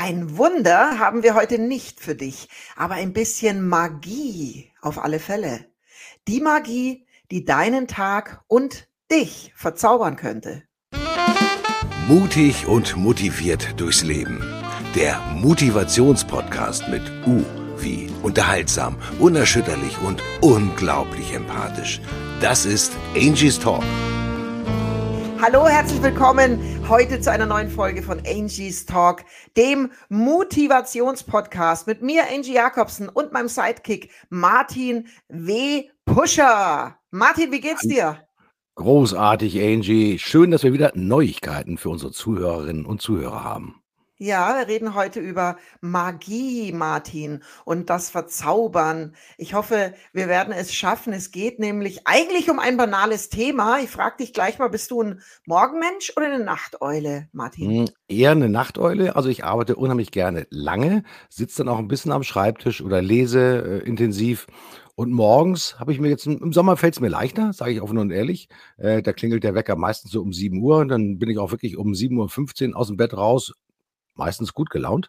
Ein Wunder haben wir heute nicht für dich, aber ein bisschen Magie auf alle Fälle. Die Magie, die deinen Tag und dich verzaubern könnte. Mutig und motiviert durchs Leben. Der Motivationspodcast mit U wie unterhaltsam, unerschütterlich und unglaublich empathisch. Das ist Angie's Talk. Hallo, herzlich willkommen heute zu einer neuen Folge von Angie's Talk, dem Motivationspodcast mit mir, Angie Jacobsen, und meinem Sidekick Martin W. Puscher. Martin, wie geht's dir? Großartig, Angie. Schön, dass wir wieder Neuigkeiten für unsere Zuhörerinnen und Zuhörer haben. Ja, wir reden heute über Magie, Martin, und das Verzaubern. Ich hoffe, wir werden es schaffen. Es geht nämlich eigentlich um ein banales Thema. Ich frage dich gleich mal, bist du ein Morgenmensch oder eine Nachteule, Martin? Eher eine Nachteule. Also ich arbeite unheimlich gerne lange, sitze dann auch ein bisschen am Schreibtisch oder lese intensiv. Und morgens habe ich mir jetzt, im Sommer fällt es mir leichter, sage ich offen und ehrlich. Da klingelt der Wecker meistens so um 7 Uhr. Und dann bin ich auch wirklich um 7:15 Uhr aus dem Bett raus, meistens gut gelaunt.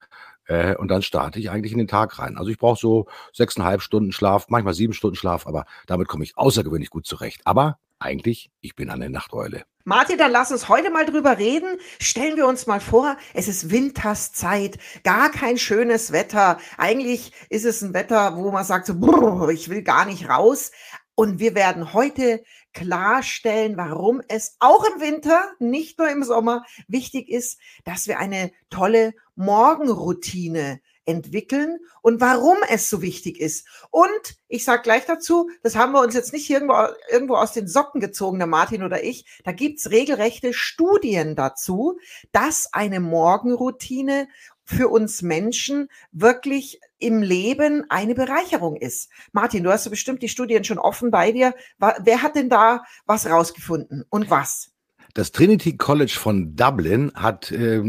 Und dann starte ich eigentlich in den Tag rein. Also ich brauche so 6,5 Stunden Schlaf, manchmal 7 Stunden Schlaf, aber damit komme ich außergewöhnlich gut zurecht. Aber eigentlich, ich bin eine Nachteule. Martin, dann lass uns heute mal drüber reden. Stellen wir uns mal vor, es ist Winterszeit, gar kein schönes Wetter. Eigentlich ist es ein Wetter, wo man sagt, so, brr, ich will gar nicht raus. Und wir werden heute klarstellen, warum es auch im Winter, nicht nur im Sommer, wichtig ist, dass wir eine tolle Morgenroutine entwickeln und warum es so wichtig ist. Und ich sage gleich dazu, das haben wir uns jetzt nicht irgendwo aus den Socken gezogen, der Martin oder ich. Da gibt's regelrechte Studien dazu, dass eine Morgenroutine für uns Menschen wirklich im Leben eine Bereicherung ist. Martin, du hast ja bestimmt die Studien schon offen bei dir. Wer hat denn da was rausgefunden und was? Das Trinity College von Dublin hat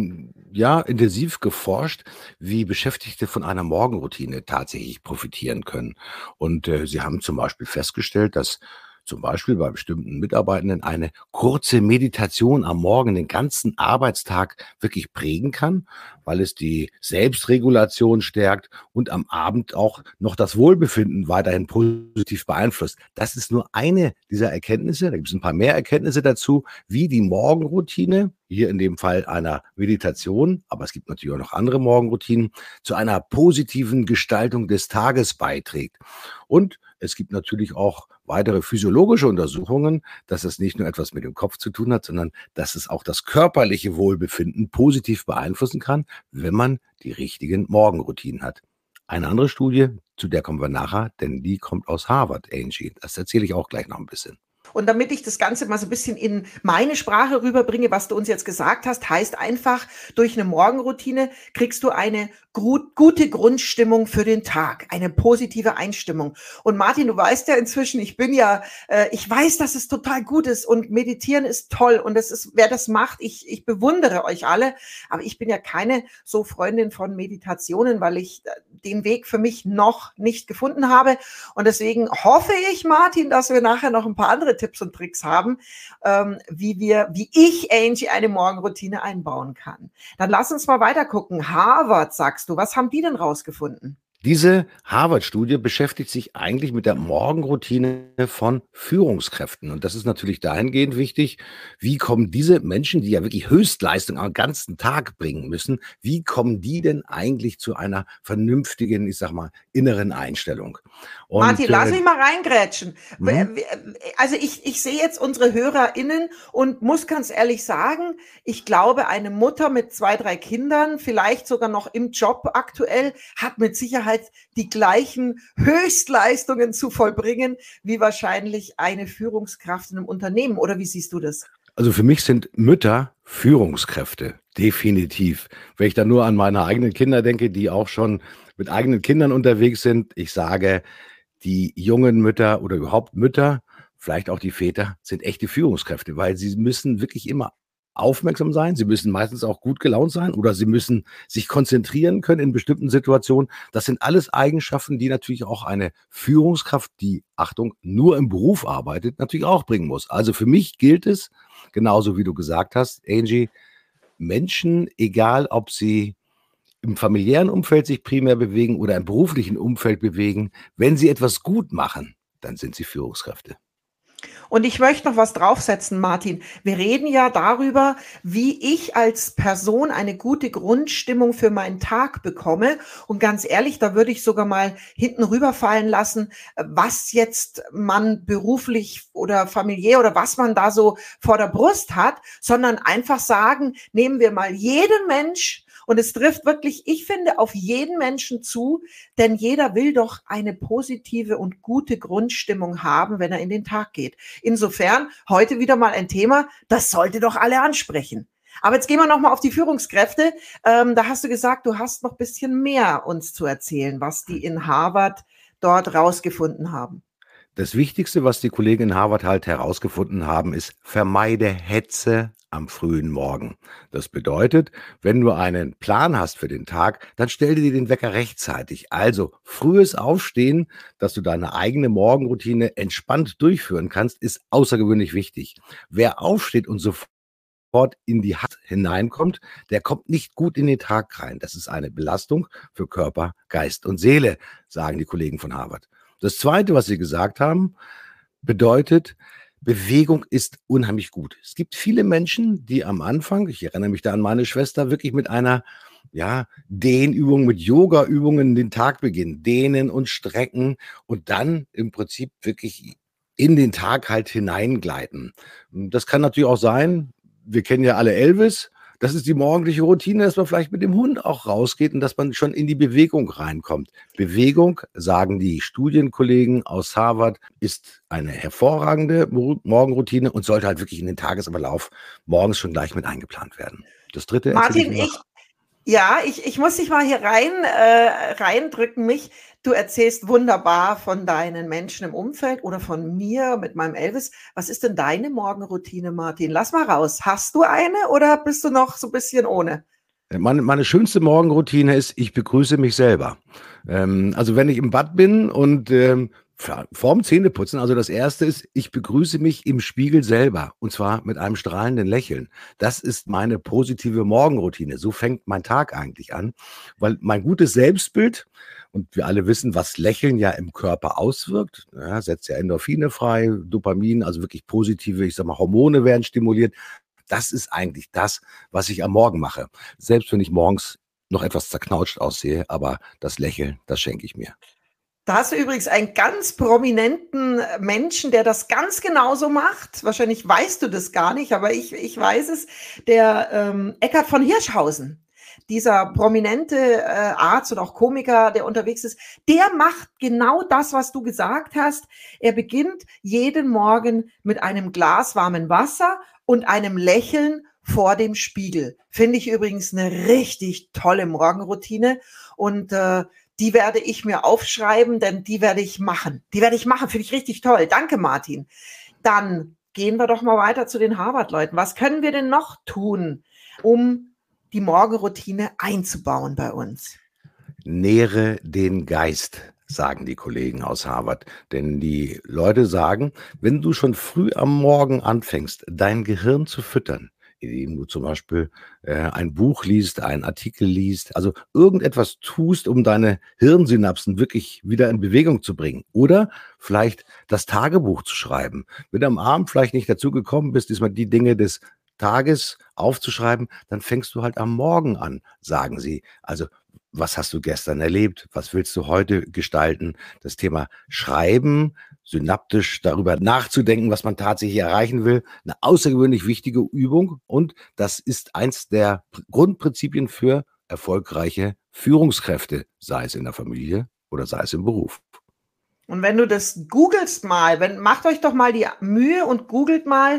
intensiv geforscht, wie Beschäftigte von einer Morgenroutine tatsächlich profitieren können. Und sie haben zum Beispiel festgestellt, dass zum Beispiel bei bestimmten Mitarbeitenden eine kurze Meditation am Morgen den ganzen Arbeitstag wirklich prägen kann, weil es die Selbstregulation stärkt und am Abend auch noch das Wohlbefinden weiterhin positiv beeinflusst. Das ist nur eine dieser Erkenntnisse. Da gibt es ein paar mehr Erkenntnisse dazu, wie die Morgenroutine, hier in dem Fall einer Meditation, aber es gibt natürlich auch noch andere Morgenroutinen, zu einer positiven Gestaltung des Tages beiträgt. Und es gibt natürlich auch weitere physiologische Untersuchungen, dass es nicht nur etwas mit dem Kopf zu tun hat, sondern dass es auch das körperliche Wohlbefinden positiv beeinflussen kann, wenn man die richtigen Morgenroutinen hat. Eine andere Studie, zu der kommen wir nachher, denn die kommt aus Harvard, Angie. Das erzähle ich auch gleich noch ein bisschen. Und damit ich das Ganze mal so ein bisschen in meine Sprache rüberbringe, was du uns jetzt gesagt hast, heißt einfach, durch eine Morgenroutine kriegst du eine gute Grundstimmung für den Tag, eine positive Einstimmung. Und Martin, du weißt ja inzwischen, ich weiß, dass es total gut ist und meditieren ist toll und das ist, wer das macht, ich bewundere euch alle, aber ich bin ja keine so Freundin von Meditationen, weil ich den Weg für mich noch nicht gefunden habe. Und deswegen hoffe ich, Martin, dass wir nachher noch ein paar andere Tipps und Tricks haben, wie ich, Angie, eine Morgenroutine einbauen kann. Dann lass uns mal weiter gucken. Harvard, sagst du, was haben die denn rausgefunden? Diese Harvard-Studie beschäftigt sich eigentlich mit der Morgenroutine von Führungskräften. Und das ist natürlich dahingehend wichtig, wie kommen diese Menschen, die ja wirklich Höchstleistung am ganzen Tag bringen müssen, wie kommen die denn eigentlich zu einer vernünftigen, ich sag mal, inneren Einstellung? Und, Martin, lass mich mal reingrätschen. Also ich sehe jetzt unsere HörerInnen und muss ganz ehrlich sagen, ich glaube, eine Mutter mit 2, 3 Kindern, vielleicht sogar noch im Job aktuell, hat mit Sicherheit die gleichen Höchstleistungen zu vollbringen, wie wahrscheinlich eine Führungskraft in einem Unternehmen. Oder wie siehst du das? Also für mich sind Mütter Führungskräfte, definitiv. Wenn ich da nur an meine eigenen Kinder denke, die auch schon mit eigenen Kindern unterwegs sind, ich sage, die jungen Mütter oder überhaupt Mütter, vielleicht auch die Väter, sind echte Führungskräfte, weil sie müssen wirklich immer aufmerksam sein, sie müssen meistens auch gut gelaunt sein oder sie müssen sich konzentrieren können in bestimmten Situationen. Das sind alles Eigenschaften, die natürlich auch eine Führungskraft, die, Achtung, nur im Beruf arbeitet, natürlich auch bringen muss. Also für mich gilt es, genauso wie du gesagt hast, Angie, Menschen, egal ob sie im familiären Umfeld sich primär bewegen oder im beruflichen Umfeld bewegen. Wenn sie etwas gut machen, dann sind sie Führungskräfte. Und ich möchte noch was draufsetzen, Martin. Wir reden ja darüber, wie ich als Person eine gute Grundstimmung für meinen Tag bekomme. Und ganz ehrlich, da würde ich sogar mal hinten rüberfallen lassen, was jetzt man beruflich oder familiär oder was man da so vor der Brust hat, sondern einfach sagen, nehmen wir mal jeden Mensch. Und es trifft wirklich, ich finde, auf jeden Menschen zu, denn jeder will doch eine positive und gute Grundstimmung haben, wenn er in den Tag geht. Insofern heute wieder mal ein Thema, das sollte doch alle ansprechen. Aber jetzt gehen wir nochmal auf die Führungskräfte. Da hast du gesagt, du hast noch ein bisschen mehr uns zu erzählen, was die in Harvard dort rausgefunden haben. Das Wichtigste, was die Kollegen in Harvard halt herausgefunden haben, ist, vermeide Hetze am frühen Morgen. Das bedeutet, wenn du einen Plan hast für den Tag, dann stell dir den Wecker rechtzeitig. Also frühes Aufstehen, dass du deine eigene Morgenroutine entspannt durchführen kannst, ist außergewöhnlich wichtig. Wer aufsteht und sofort in die Hatt hineinkommt, der kommt nicht gut in den Tag rein. Das ist eine Belastung für Körper, Geist und Seele, sagen die Kollegen von Harvard. Das Zweite, was sie gesagt haben, bedeutet, Bewegung ist unheimlich gut. Es gibt viele Menschen, die am Anfang, ich erinnere mich da an meine Schwester, wirklich mit einer Dehnübung, mit Yoga-Übungen den Tag beginnen, dehnen und strecken und dann im Prinzip wirklich in den Tag halt hineingleiten. Das kann natürlich auch sein, wir kennen ja alle Elvis. Das ist die morgendliche Routine, dass man vielleicht mit dem Hund auch rausgeht und dass man schon in die Bewegung reinkommt. Bewegung, sagen die Studienkollegen aus Harvard, ist eine hervorragende Morgenroutine und sollte halt wirklich in den Tagesablauf morgens schon gleich mit eingeplant werden. Das Dritte Martin, ich muss dich mal hier reindrücken mich. Du erzählst wunderbar von deinen Menschen im Umfeld oder von mir mit meinem Elvis. Was ist denn deine Morgenroutine, Martin? Lass mal raus. Hast du eine oder bist du noch so ein bisschen ohne? Meine schönste Morgenroutine ist, ich begrüße mich selber. Also wenn ich im Bad bin und vorm Zähneputzen, also das Erste ist, ich begrüße mich im Spiegel selber und zwar mit einem strahlenden Lächeln. Das ist meine positive Morgenroutine. So fängt mein Tag eigentlich an, weil mein gutes Selbstbild, und wir alle wissen, was Lächeln ja im Körper auswirkt, setzt ja Endorphine frei, Dopamin, also wirklich positive, ich sag mal, Hormone werden stimuliert. Das ist eigentlich das, was ich am Morgen mache. Selbst wenn ich morgens noch etwas zerknautscht aussehe, aber das Lächeln, das schenke ich mir. Da hast du übrigens einen ganz prominenten Menschen, der das ganz genauso macht. Wahrscheinlich weißt du das gar nicht, aber ich weiß es. Der Eckhard von Hirschhausen, dieser prominente Arzt und auch Komiker, der unterwegs ist, der macht genau das, was du gesagt hast. Er beginnt jeden Morgen mit einem Glas warmen Wasser und einem Lächeln vor dem Spiegel. Finde ich übrigens eine richtig tolle Morgenroutine und die werde ich mir aufschreiben, denn die werde ich machen. Finde ich richtig toll. Danke, Martin. Dann gehen wir doch mal weiter zu den Harvard-Leuten. Was können wir denn noch tun, um die Morgenroutine einzubauen bei uns? Nähre den Geist, sagen die Kollegen aus Harvard. Denn die Leute sagen, wenn du schon früh am Morgen anfängst, dein Gehirn zu füttern, indem du zum Beispiel ein Buch liest, einen Artikel liest, also irgendetwas tust, um deine Hirnsynapsen wirklich wieder in Bewegung zu bringen. Oder vielleicht das Tagebuch zu schreiben. Wenn du am Abend vielleicht nicht dazu gekommen bist, diesmal die Dinge des Tages aufzuschreiben, dann fängst du halt am Morgen an, sagen sie. Also was hast du gestern erlebt? Was willst du heute gestalten? Das Thema Schreiben, synaptisch darüber nachzudenken, was man tatsächlich erreichen will, eine außergewöhnlich wichtige Übung. Und das ist eins der Grundprinzipien für erfolgreiche Führungskräfte, sei es in der Familie oder sei es im Beruf. Und wenn du das googelst mal, macht euch doch mal die Mühe und googelt mal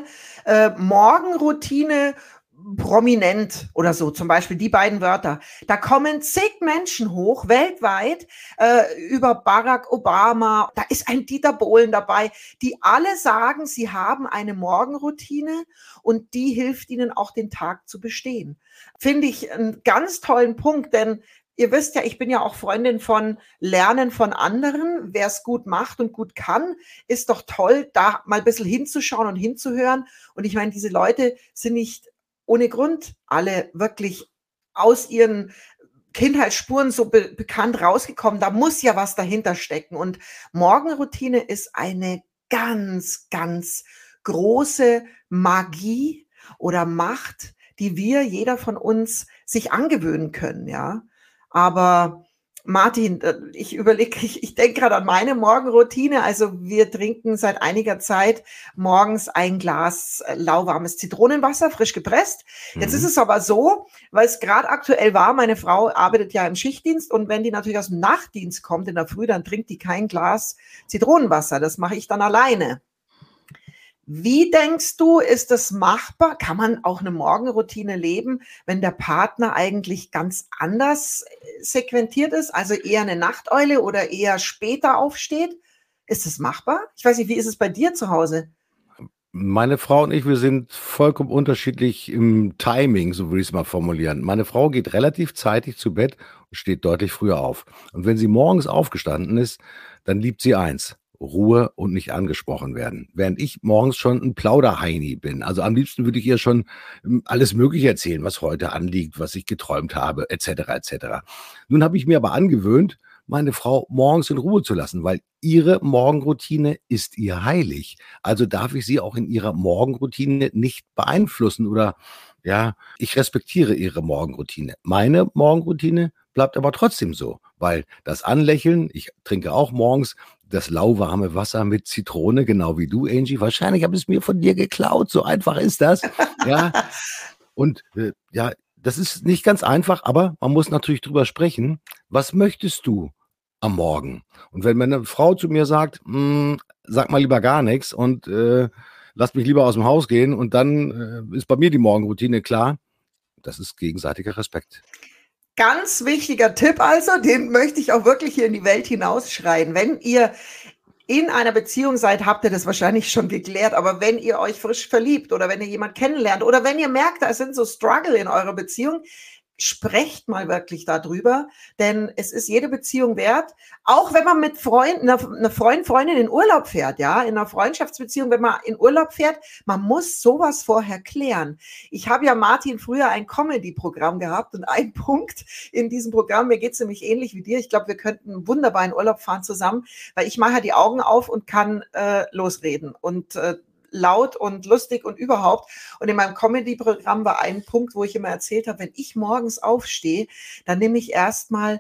Morgenroutine prominent oder so, zum Beispiel die beiden Wörter. Da kommen zig Menschen hoch, weltweit, über Barack Obama, da ist ein Dieter Bohlen dabei, die alle sagen, sie haben eine Morgenroutine und die hilft ihnen auch den Tag zu bestehen. Finde ich einen ganz tollen Punkt, denn ihr wisst ja, ich bin ja auch Freundin von Lernen von anderen. Wer es gut macht und gut kann, ist doch toll, da mal ein bisschen hinzuschauen und hinzuhören. Und ich meine, diese Leute sind nicht ohne Grund alle wirklich aus ihren Kindheitsspuren so bekannt rausgekommen. Da muss ja was dahinter stecken. Und Morgenroutine ist eine ganz, ganz große Magie oder Macht, die jeder von uns sich angewöhnen können, ja. Aber Martin, ich denke gerade an meine Morgenroutine. Also wir trinken seit einiger Zeit morgens ein Glas lauwarmes Zitronenwasser, frisch gepresst. Jetzt ist es aber so, weil es gerade aktuell war, meine Frau arbeitet ja im Schichtdienst und wenn die natürlich aus dem Nachtdienst kommt in der Früh, dann trinkt die kein Glas Zitronenwasser. Das mache ich dann alleine. Wie denkst du, ist das machbar? Kann man auch eine Morgenroutine leben, wenn der Partner eigentlich ganz anders sequentiert ist, also eher eine Nachteule oder eher später aufsteht? Ist das machbar? Ich weiß nicht, wie ist es bei dir zu Hause? Meine Frau und ich, wir sind vollkommen unterschiedlich im Timing, so würde ich es mal formulieren. Meine Frau geht relativ zeitig zu Bett und steht deutlich früher auf. Und wenn sie morgens aufgestanden ist, dann liebt sie eins: Ruhe und nicht angesprochen werden. Während ich morgens schon ein Plauderheini bin. Also am liebsten würde ich ihr schon alles Mögliche erzählen, was heute anliegt, was ich geträumt habe, etc. etc. Nun habe ich mir aber angewöhnt, meine Frau morgens in Ruhe zu lassen, weil ihre Morgenroutine ist ihr heilig. Also darf ich sie auch in ihrer Morgenroutine nicht beeinflussen oder ja, ich respektiere ihre Morgenroutine. Meine Morgenroutine bleibt aber trotzdem so, weil das Anlächeln, ich trinke auch morgens das lauwarme Wasser mit Zitrone, genau wie du, Angie. Wahrscheinlich habe ich es mir von dir geklaut, so einfach ist das. Ja, und ja, das ist nicht ganz einfach, aber man muss natürlich drüber sprechen. Was möchtest du am Morgen? Und wenn meine Frau zu mir sagt, sag mal lieber gar nichts und lass mich lieber aus dem Haus gehen und dann ist bei mir die Morgenroutine klar, das ist gegenseitiger Respekt. Ganz wichtiger Tipp also, den möchte ich auch wirklich hier in die Welt hinausschreien. Wenn ihr in einer Beziehung seid, habt ihr das wahrscheinlich schon geklärt, aber wenn ihr euch frisch verliebt oder wenn ihr jemanden kennenlernt oder wenn ihr merkt, da sind so Struggle in eurer Beziehung, sprecht mal wirklich darüber, denn es ist jede Beziehung wert, auch wenn man mit Freunden, einer Freundin in Urlaub fährt, ja, in einer Freundschaftsbeziehung, wenn man in Urlaub fährt, man muss sowas vorher klären. Ich habe ja, Martin, früher ein Comedy-Programm gehabt und ein Punkt in diesem Programm, mir geht es nämlich ähnlich wie dir, ich glaube, wir könnten wunderbar in Urlaub fahren zusammen, weil ich mache ja die Augen auf und kann losreden und laut und lustig und überhaupt. Und in meinem Comedy-Programm war ein Punkt, wo ich immer erzählt habe, wenn ich morgens aufstehe, dann nehme ich erstmal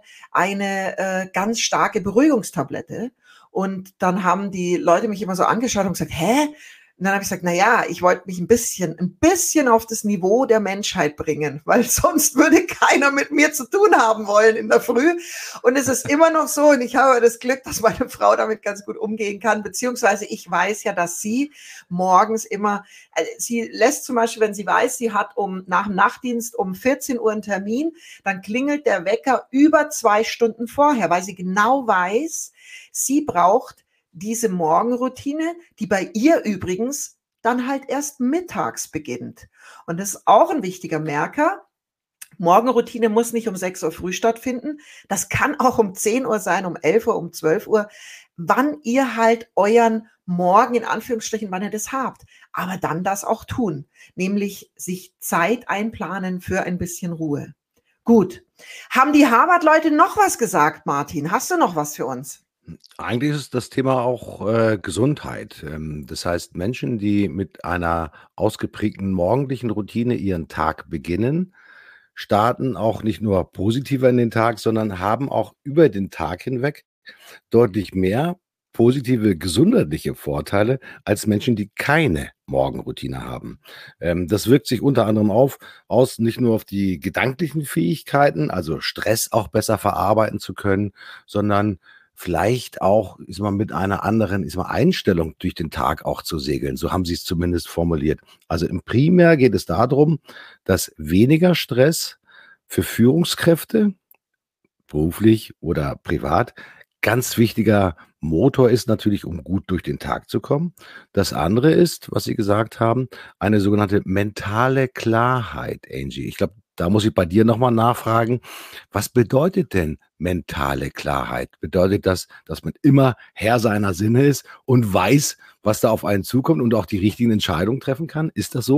eine ganz starke Beruhigungstablette. Und dann haben die Leute mich immer so angeschaut und gesagt, hä? Und dann habe ich gesagt, na ja, ich wollte mich ein bisschen auf das Niveau der Menschheit bringen, weil sonst würde keiner mit mir zu tun haben wollen in der Früh. Und es ist immer noch so, und ich habe das Glück, dass meine Frau damit ganz gut umgehen kann, beziehungsweise ich weiß ja, dass sie morgens immer, sie lässt zum Beispiel, wenn sie weiß, sie hat nach dem Nachtdienst um 14 Uhr einen Termin, dann klingelt der Wecker über 2 Stunden vorher, weil sie genau weiß, sie braucht diese Morgenroutine, die bei ihr übrigens dann halt erst mittags beginnt. Und das ist auch ein wichtiger Merker. Morgenroutine muss nicht um 6 Uhr früh stattfinden. Das kann auch um 10 Uhr sein, um 11 Uhr, um 12 Uhr, wann ihr halt euren Morgen, in Anführungsstrichen, wann ihr das habt. Aber dann das auch tun, nämlich sich Zeit einplanen für ein bisschen Ruhe. Gut. Haben die Harvard-Leute noch was gesagt, Martin? Hast du noch was für uns? Eigentlich ist das Thema auch Gesundheit. Das heißt, Menschen, die mit einer ausgeprägten morgendlichen Routine ihren Tag beginnen, starten auch nicht nur positiver in den Tag, sondern haben auch über den Tag hinweg deutlich mehr positive gesundheitliche Vorteile als Menschen, die keine Morgenroutine haben. Das wirkt sich unter anderem aus, nicht nur auf die gedanklichen Fähigkeiten, also Stress auch besser verarbeiten zu können, sondern vielleicht auch ist man mit einer anderen Einstellung durch den Tag auch zu segeln. So haben sie es zumindest formuliert. Also im Primär geht es darum, dass weniger Stress für Führungskräfte, beruflich oder privat, ganz wichtiger Motor ist natürlich, um gut durch den Tag zu kommen. Das andere ist, was Sie gesagt haben, eine sogenannte mentale Klarheit, Angie. Ich glaube, da muss ich bei dir nochmal nachfragen. Was bedeutet denn mentale Klarheit? Bedeutet das, dass man immer Herr seiner Sinne ist und weiß, was da auf einen zukommt und auch die richtigen Entscheidungen treffen kann? Ist das so?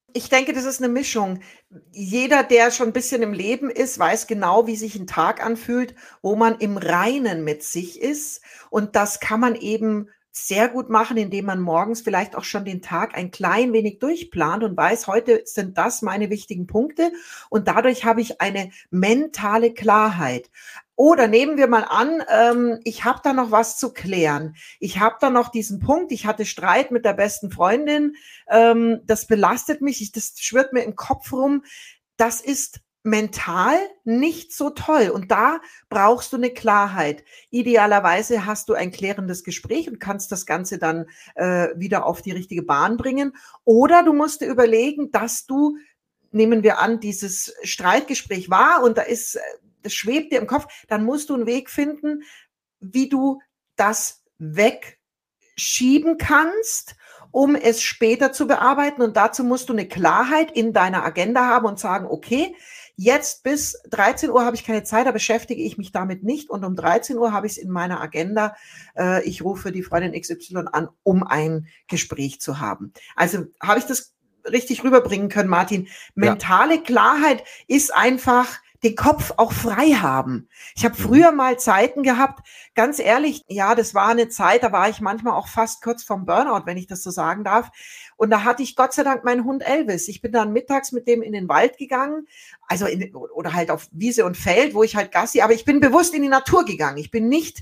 Ich denke, das ist eine Mischung. Jeder, der schon ein bisschen im Leben ist, weiß genau, wie sich ein Tag anfühlt, wo man im Reinen mit sich ist. Und das kann man eben sehr gut machen, indem man morgens vielleicht auch schon den Tag ein klein wenig durchplant und weiß, heute sind das meine wichtigen Punkte und dadurch habe ich eine mentale Klarheit. Oder nehmen wir mal an, ich habe da noch was zu klären. Ich habe da noch diesen Punkt, ich hatte Streit mit der besten Freundin, das belastet mich, das schwirrt mir im Kopf rum. Das ist mental nicht so toll. Und da brauchst du eine Klarheit. Idealerweise hast du ein klärendes Gespräch und kannst das Ganze dann wieder auf die richtige Bahn bringen. Oder du musst dir überlegen, dass du, nehmen wir an, dieses Streitgespräch war und das schwebt dir im Kopf, dann musst du einen Weg finden, wie du das wegschieben kannst, um es später zu bearbeiten. Und dazu musst du eine Klarheit in deiner Agenda haben und sagen, okay, jetzt bis 13 Uhr habe ich keine Zeit, da beschäftige ich mich damit nicht. Und um 13 Uhr habe ich es in meiner Agenda. Ich rufe die Freundin XY an, um ein Gespräch zu haben. Also habe ich das richtig rüberbringen können, Martin. Mentale Klarheit ist einfach den Kopf auch frei haben. Ich habe früher mal Zeiten gehabt, ganz ehrlich, ja, das war eine Zeit, da war ich manchmal auch fast kurz vorm Burnout, wenn ich das so sagen darf. Und da hatte ich Gott sei Dank meinen Hund Elvis. Ich bin dann mittags mit dem in den Wald gegangen, oder halt auf Wiese und Feld, wo ich halt Gassi, aber ich bin bewusst in die Natur gegangen. Ich bin nicht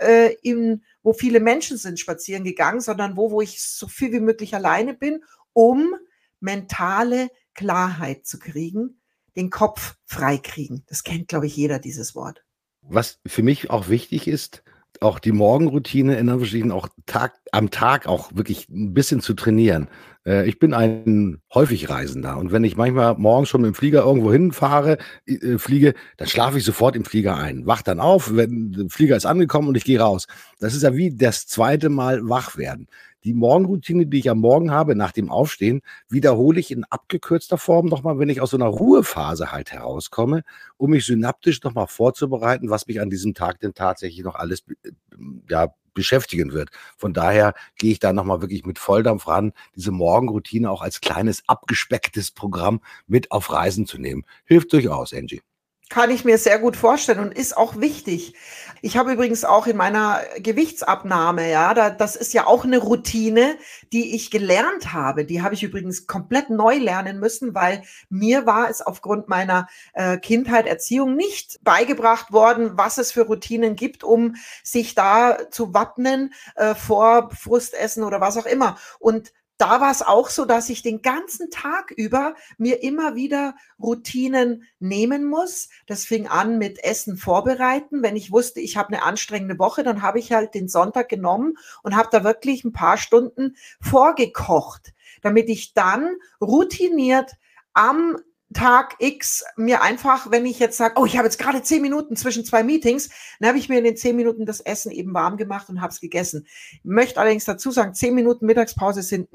wo viele Menschen sind, spazieren gegangen, sondern wo ich so viel wie möglich alleine bin, um mentale Klarheit zu kriegen, den Kopf frei kriegen. Das kennt, glaube ich, jeder, dieses Wort. Was für mich auch wichtig ist, auch die Morgenroutine in Anführungsstrichen auch am Tag auch wirklich ein bisschen zu trainieren. Ich bin ein häufig Reisender und wenn ich manchmal morgens schon mit dem Flieger irgendwo hinfahre, fliege, dann schlafe ich sofort im Flieger ein. Wach dann auf, wenn der Flieger ist angekommen und ich gehe raus. Das ist ja wie das zweite Mal wach werden. Die Morgenroutine, die ich am Morgen habe, nach dem Aufstehen, wiederhole ich in abgekürzter Form nochmal, wenn ich aus so einer Ruhephase halt herauskomme, um mich synaptisch nochmal vorzubereiten, was mich an diesem Tag denn tatsächlich noch alles beschäftigen wird. Von daher gehe ich da nochmal wirklich mit Volldampf ran, diese Morgenroutine auch als kleines abgespecktes Programm mit auf Reisen zu nehmen. Hilft durchaus, Angie. Kann ich mir sehr gut vorstellen und ist auch wichtig. Ich habe übrigens auch in meiner Gewichtsabnahme, das ist ja auch eine Routine, die ich gelernt habe. Die habe ich übrigens komplett neu lernen müssen, weil mir war es aufgrund meiner Kindheit, Erziehung nicht beigebracht worden, was es für Routinen gibt, um sich da zu wappnen vor Frustessen oder was auch immer. Und da war es auch so, dass ich den ganzen Tag über mir immer wieder Routinen nehmen muss. Das fing an mit Essen vorbereiten. Wenn ich wusste, ich habe eine anstrengende Woche, dann habe ich halt den Sonntag genommen und habe da wirklich ein paar Stunden vorgekocht, damit ich dann routiniert am Tag X mir einfach, wenn ich jetzt sage, oh, ich habe jetzt gerade 10 Minuten zwischen 2 Meetings, dann habe ich mir in den 10 Minuten das Essen eben warm gemacht und habe es gegessen. Ich möchte allerdings dazu sagen, 10 Minuten Mittagspause sind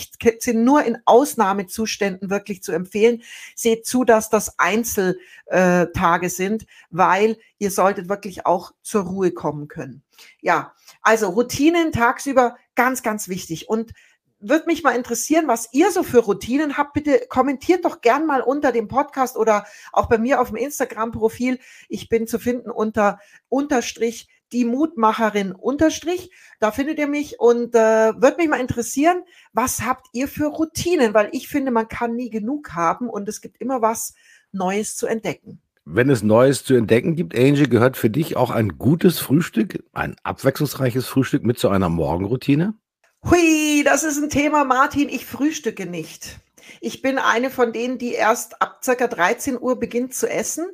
nur in Ausnahmezuständen wirklich zu empfehlen. Seht zu, dass das Einzeltage sind, weil ihr solltet wirklich auch zur Ruhe kommen können. Ja, also Routinen tagsüber ganz, ganz wichtig. Und würde mich mal interessieren, was ihr so für Routinen habt. Bitte kommentiert doch gern mal unter dem Podcast oder auch bei mir auf dem Instagram-Profil. Ich bin zu finden unter _ die Mutmacherin _ Da findet ihr mich und würde mich mal interessieren, was habt ihr für Routinen? Weil ich finde, man kann nie genug haben und es gibt immer was Neues zu entdecken. Wenn es Neues zu entdecken gibt, Angie, gehört für dich auch ein gutes Frühstück, ein abwechslungsreiches Frühstück mit zu einer Morgenroutine? Hui, das ist ein Thema, Martin. Ich frühstücke nicht. Ich bin eine von denen, die erst ab circa 13 Uhr beginnt zu essen.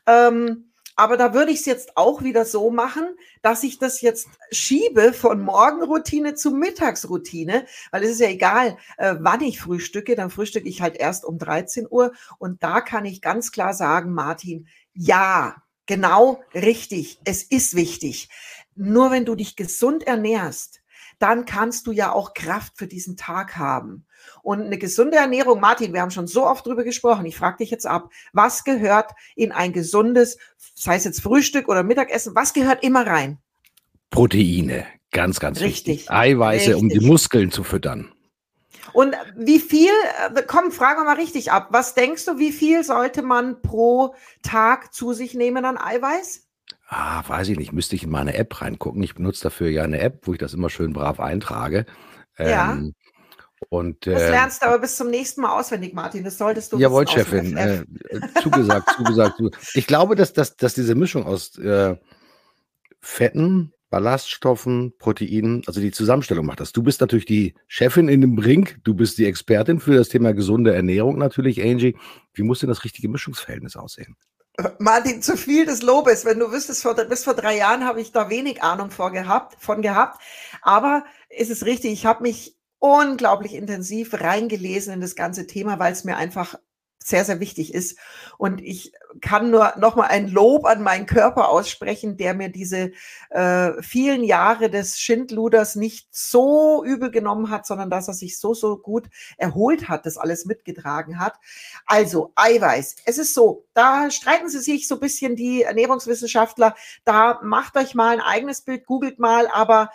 Aber da würde ich es jetzt auch wieder so machen, dass ich das jetzt schiebe von Morgenroutine zu Mittagsroutine, weil es ist ja egal, wann ich frühstücke, dann frühstücke ich halt erst um 13 Uhr. Und da kann ich ganz klar sagen, Martin, ja, genau richtig, es ist wichtig. Nur wenn du dich gesund ernährst, dann kannst du ja auch Kraft für diesen Tag haben. Und eine gesunde Ernährung, Martin, wir haben schon so oft drüber gesprochen, ich frage dich jetzt ab, was gehört in ein gesundes, sei es jetzt Frühstück oder Mittagessen, was gehört immer rein? Proteine, ganz, ganz Richtig. wichtig. Eiweiße, um die Muskeln zu füttern. Und wie viel, komm, fragen wir mal richtig ab. Was denkst du, wie viel sollte man pro Tag zu sich nehmen an Eiweiß? Weiß ich nicht, müsste ich in meine App reingucken. Ich benutze dafür ja eine App, wo ich das immer schön brav eintrage. Ja, Ähm, und das lernst du aber bis zum nächsten Mal auswendig, Martin. Das solltest du jawohl, wissen aus dem Chefin, FF. zugesagt, zugesagt. Ich glaube, dass diese Mischung aus Fetten, Ballaststoffen, Proteinen, also die Zusammenstellung macht das. Du bist natürlich die Chefin in dem Ring, du bist die Expertin für das Thema gesunde Ernährung natürlich, Angie. Wie muss denn das richtige Mischungsverhältnis aussehen? Martin, zu viel des Lobes. Wenn du wüsstest, bis vor 3 Jahren habe ich da wenig Ahnung von gehabt. Aber ist es richtig, ich habe mich unglaublich intensiv reingelesen in das ganze Thema, weil es mir einfach sehr, sehr wichtig ist. Und ich kann nur nochmal ein Lob an meinen Körper aussprechen, der mir diese vielen Jahre des Schindluders nicht so übel genommen hat, sondern dass er sich so, so gut erholt hat, das alles mitgetragen hat. Also Eiweiß. Es ist so, da streiten sie sich so ein bisschen die Ernährungswissenschaftler. Da macht euch mal ein eigenes Bild, googelt mal, aber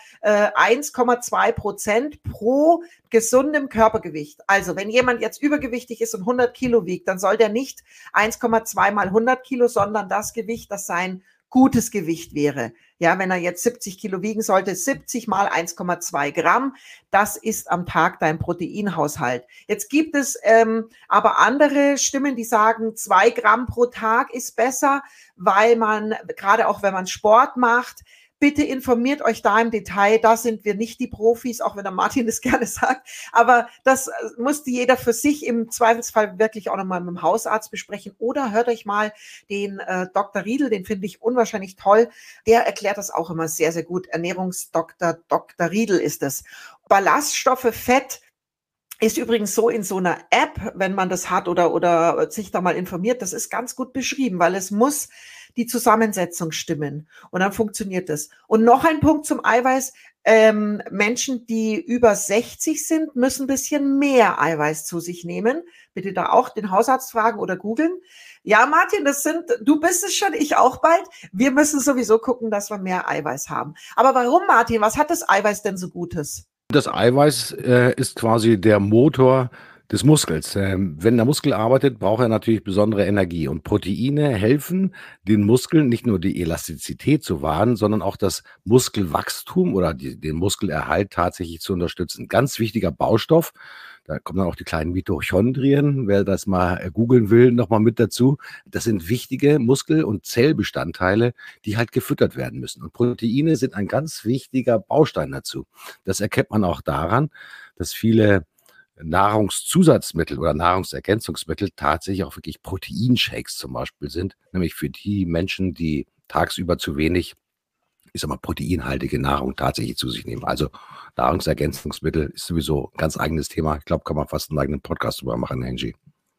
1,2% pro gesundem Körpergewicht. Also wenn jemand jetzt übergewichtig ist und 100 Kilo wiegt, dann soll der nicht 1,2 mal 100 Kilo, sondern das Gewicht, das sein gutes Gewicht wäre. Ja, wenn er jetzt 70 Kilo wiegen sollte, 70 mal 1,2 Gramm, das ist am Tag dein Proteinhaushalt. Jetzt gibt es aber andere Stimmen, die sagen, 2 Gramm pro Tag ist besser, weil man, gerade auch wenn man Sport macht, bitte informiert euch da im Detail, da sind wir nicht die Profis, auch wenn der Martin das gerne sagt, aber das musste jeder für sich im Zweifelsfall wirklich auch nochmal mit dem Hausarzt besprechen oder hört euch mal den Dr. Riedel, den finde ich unwahrscheinlich toll, der erklärt das auch immer sehr, sehr gut. Ernährungsdoktor Dr. Riedel ist es. Ballaststoffe, Fett, ist übrigens so in so einer App, wenn man das hat oder sich da mal informiert, das ist ganz gut beschrieben, weil es muss die Zusammensetzung stimmen und dann funktioniert das. Und noch ein Punkt zum Eiweiß. Menschen, die über 60 sind, müssen ein bisschen mehr Eiweiß zu sich nehmen. Bitte da auch den Hausarzt fragen oder googeln. Ja, Martin, du bist es schon, ich auch bald. Wir müssen sowieso gucken, dass wir mehr Eiweiß haben. Aber warum, Martin? Was hat das Eiweiß denn so Gutes? Das Eiweiß ist quasi der Motor des Muskels. Wenn der Muskel arbeitet, braucht er natürlich besondere Energie. Und Proteine helfen den Muskeln nicht nur die Elastizität zu wahren, sondern auch das Muskelwachstum oder den Muskelerhalt tatsächlich zu unterstützen. Ganz wichtiger Baustoff. Da kommen dann auch die kleinen Mitochondrien, wer das mal googeln will, nochmal mit dazu. Das sind wichtige Muskel- und Zellbestandteile, die halt gefüttert werden müssen. Und Proteine sind ein ganz wichtiger Baustein dazu. Das erkennt man auch daran, dass viele Nahrungszusatzmittel oder Nahrungsergänzungsmittel tatsächlich auch wirklich Proteinshakes zum Beispiel sind, nämlich für die Menschen, die tagsüber zu wenig, ich sag mal, proteinhaltige Nahrung tatsächlich zu sich nehmen. Also Nahrungsergänzungsmittel ist sowieso ein ganz eigenes Thema. Ich glaube, kann man fast einen eigenen Podcast drüber machen, Angie.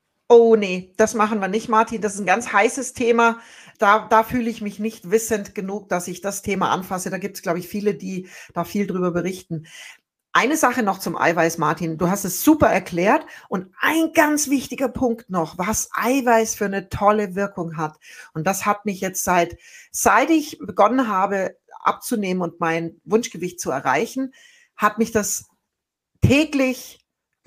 Oh nee, das machen wir nicht, Martin. Das ist ein ganz heißes Thema. Da fühle ich mich nicht wissend genug, dass ich das Thema anfasse. Da gibt es, glaube ich, viele, die da viel drüber berichten. Eine Sache noch zum Eiweiß, Martin. Du hast es super erklärt. Und ein ganz wichtiger Punkt noch, was Eiweiß für eine tolle Wirkung hat. Und das hat mich jetzt seit ich begonnen habe abzunehmen und mein Wunschgewicht zu erreichen, hat mich das täglich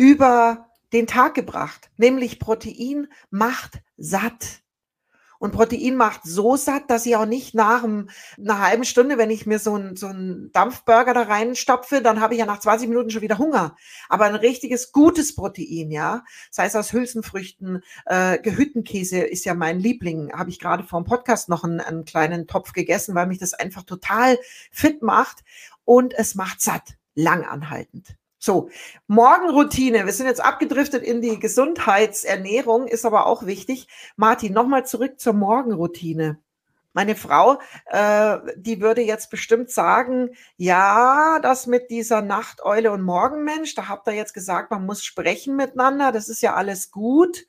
über den Tag gebracht. Nämlich Protein macht satt. Und Protein macht so satt, dass ich auch nicht nach einer halben Stunde, wenn ich mir so einen Dampfburger da reinstopfe, dann habe ich ja nach 20 Minuten schon wieder Hunger. Aber ein richtiges, gutes Protein, ja, sei es aus Hülsenfrüchten, Hüttenkäse ist ja mein Liebling, habe ich gerade vor dem Podcast noch einen kleinen Topf gegessen, weil mich das einfach total fit macht und es macht satt, langanhaltend. So, Morgenroutine. Wir sind jetzt abgedriftet in die Gesundheitsernährung, ist aber auch wichtig. Martin, nochmal zurück zur Morgenroutine. Meine Frau, die würde jetzt bestimmt sagen, ja, das mit dieser Nachteule und Morgenmensch, da habt ihr jetzt gesagt, man muss sprechen miteinander, das ist ja alles gut.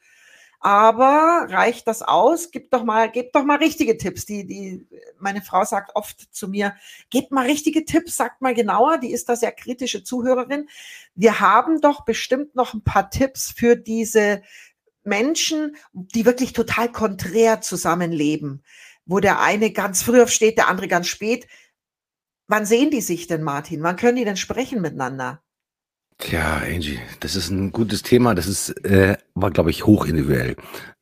Aber reicht das aus? Gebt doch mal richtige Tipps. Meine Frau sagt oft zu mir, gebt mal richtige Tipps, sagt mal genauer. Die ist da sehr kritische Zuhörerin. Wir haben doch bestimmt noch ein paar Tipps für diese Menschen, die wirklich total konträr zusammenleben, wo der eine ganz früh aufsteht, der andere ganz spät. Wann sehen die sich denn, Martin? Wann können die denn sprechen miteinander? Tja, Angie, das ist ein gutes Thema. Das ist, war, glaube ich, hochindividuell.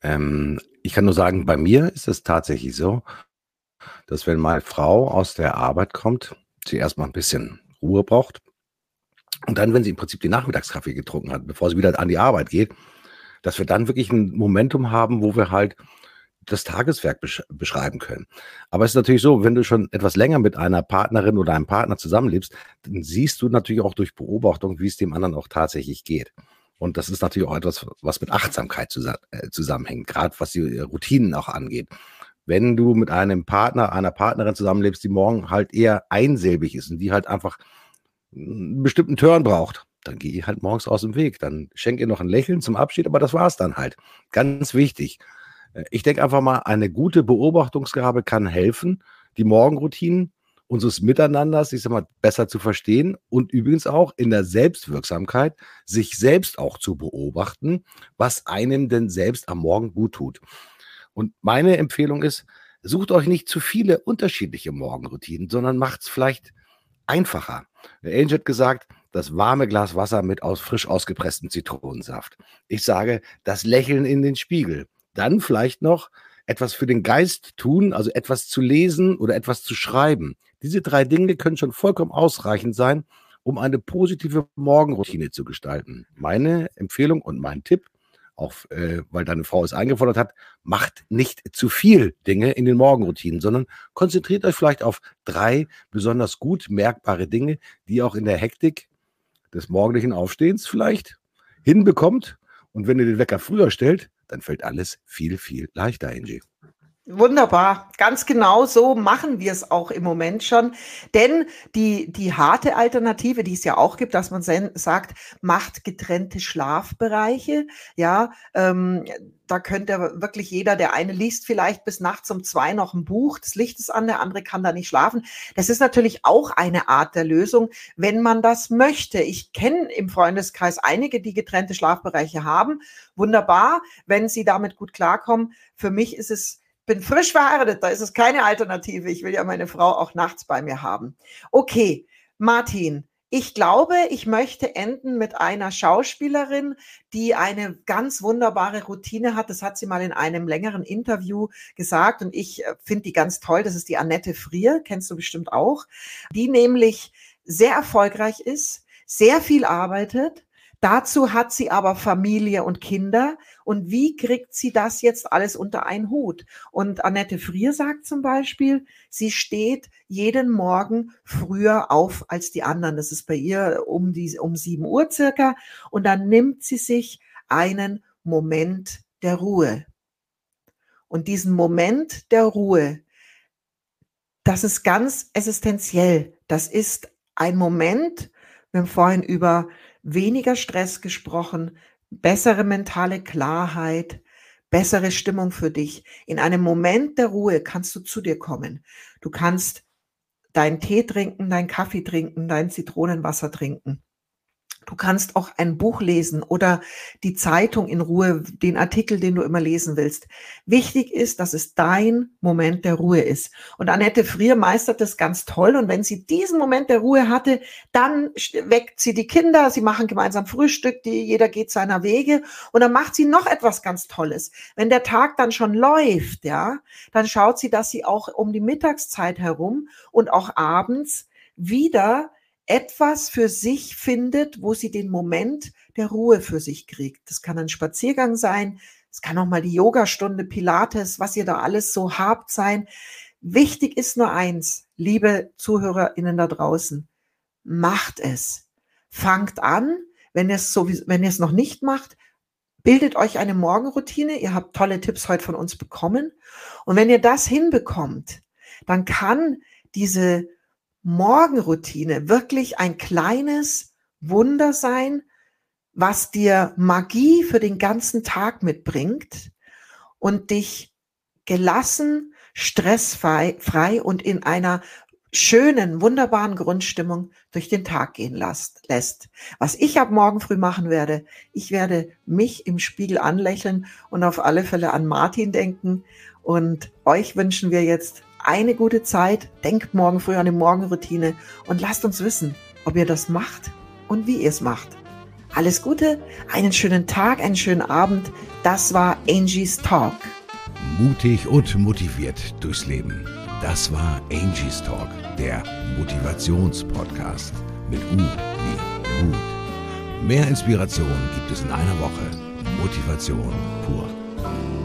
Ich kann nur sagen, bei mir ist es tatsächlich so, dass wenn meine Frau aus der Arbeit kommt, sie erstmal ein bisschen Ruhe braucht und dann, wenn sie im Prinzip den Nachmittagskaffee getrunken hat, bevor sie wieder an die Arbeit geht, dass wir dann wirklich ein Momentum haben, wo wir halt das Tageswerk beschreiben können. Aber es ist natürlich so, wenn du schon etwas länger mit einer Partnerin oder einem Partner zusammenlebst, dann siehst du natürlich auch durch Beobachtung, wie es dem anderen auch tatsächlich geht. Und das ist natürlich auch etwas, was mit Achtsamkeit zusammenhängt, gerade was die Routinen auch angeht. Wenn du mit einem Partner, einer Partnerin zusammenlebst, die morgen halt eher einsilbig ist und die halt einfach einen bestimmten Turn braucht, dann geh ihr halt morgens aus dem Weg. Dann schenk ihr noch ein Lächeln zum Abschied, aber das war's dann halt. Ganz wichtig. Ich denke einfach mal, eine gute Beobachtungsgabe kann helfen, die Morgenroutinen unseres Miteinanders, ich sag mal, besser zu verstehen und übrigens auch in der Selbstwirksamkeit, sich selbst auch zu beobachten, was einem denn selbst am Morgen gut tut. Und meine Empfehlung ist, sucht euch nicht zu viele unterschiedliche Morgenroutinen, sondern macht es vielleicht einfacher. Der Angel hat gesagt, das warme Glas Wasser mit frisch ausgepresstem Zitronensaft. Ich sage, das Lächeln in den Spiegel. Dann vielleicht noch etwas für den Geist tun, also etwas zu lesen oder etwas zu schreiben. Diese 3 Dinge können schon vollkommen ausreichend sein, um eine positive Morgenroutine zu gestalten. Meine Empfehlung und mein Tipp, auch weil deine Frau es eingefordert hat, macht nicht zu viel Dinge in den Morgenroutinen, sondern konzentriert euch vielleicht auf 3 besonders gut merkbare Dinge, die ihr auch in der Hektik des morgendlichen Aufstehens vielleicht hinbekommt. Und wenn ihr den Wecker früher stellt, dann fällt alles viel, viel leichter, Angie. Wunderbar, ganz genau so machen wir es auch im Moment schon. Denn die harte Alternative, die es ja auch gibt, dass man sagt, macht getrennte Schlafbereiche. Ja, da könnte wirklich jeder, der eine liest vielleicht bis nachts um 2 noch ein Buch, das Licht ist an, der andere kann da nicht schlafen. Das ist natürlich auch eine Art der Lösung, wenn man das möchte. Ich kenne im Freundeskreis einige, die getrennte Schlafbereiche haben. Wunderbar, wenn sie damit gut klarkommen. Für mich ist es bin frisch verheiratet, da ist es keine Alternative. Ich will ja meine Frau auch nachts bei mir haben. Okay, Martin, ich glaube, ich möchte enden mit einer Schauspielerin, die eine ganz wunderbare Routine hat. Das hat sie mal in einem längeren Interview gesagt und ich finde die ganz toll. Das ist die Annette Frier, kennst du bestimmt auch, die nämlich sehr erfolgreich ist, sehr viel arbeitet. Dazu hat sie aber Familie und Kinder. Und wie kriegt sie das jetzt alles unter einen Hut? Und Annette Frier sagt zum Beispiel, sie steht jeden Morgen früher auf als die anderen. Das ist bei ihr um 7 Uhr circa. Und dann nimmt sie sich einen Moment der Ruhe. Und diesen Moment der Ruhe, das ist ganz essentiell. Das ist ein Moment, wir haben vorhin über weniger Stress gesprochen, bessere mentale Klarheit, bessere Stimmung für dich. In einem Moment der Ruhe kannst du zu dir kommen. Du kannst deinen Tee trinken, deinen Kaffee trinken, dein Zitronenwasser trinken. Du kannst auch ein Buch lesen oder die Zeitung in Ruhe, den Artikel, den du immer lesen willst. Wichtig ist, dass es dein Moment der Ruhe ist. Und Annette Frier meistert das ganz toll. Und wenn sie diesen Moment der Ruhe hatte, dann weckt sie die Kinder, sie machen gemeinsam Frühstück, jeder geht seiner Wege. Und dann macht sie noch etwas ganz Tolles. Wenn der Tag dann schon läuft, ja, dann schaut sie, dass sie auch um die Mittagszeit herum und auch abends wieder etwas für sich findet, wo sie den Moment der Ruhe für sich kriegt. Das kann ein Spaziergang sein, es kann auch mal die Yogastunde, Pilates, was ihr da alles so habt sein. Wichtig ist nur eins, liebe ZuhörerInnen da draußen, macht es. Fangt an, wenn ihr es noch nicht macht, bildet euch eine Morgenroutine. Ihr habt tolle Tipps heute von uns bekommen. Und wenn ihr das hinbekommt, dann kann diese Morgenroutine wirklich ein kleines Wunder sein, was dir Magie für den ganzen Tag mitbringt und dich gelassen, stressfrei und in einer schönen, wunderbaren Grundstimmung durch den Tag gehen lässt. Was ich ab morgen früh machen werde, ich werde mich im Spiegel anlächeln und auf alle Fälle an Martin denken. Und euch wünschen wir jetzt eine gute Zeit. Denkt morgen früh an die Morgenroutine und lasst uns wissen, ob ihr das macht und wie ihr es macht. Alles Gute, einen schönen Tag, einen schönen Abend. Das war Angie's Talk. Mutig und motiviert durchs Leben. Das war Angie's Talk, der Motivationspodcast mit U wie Mut. Mehr Inspiration gibt es in einer Woche. Motivation pur.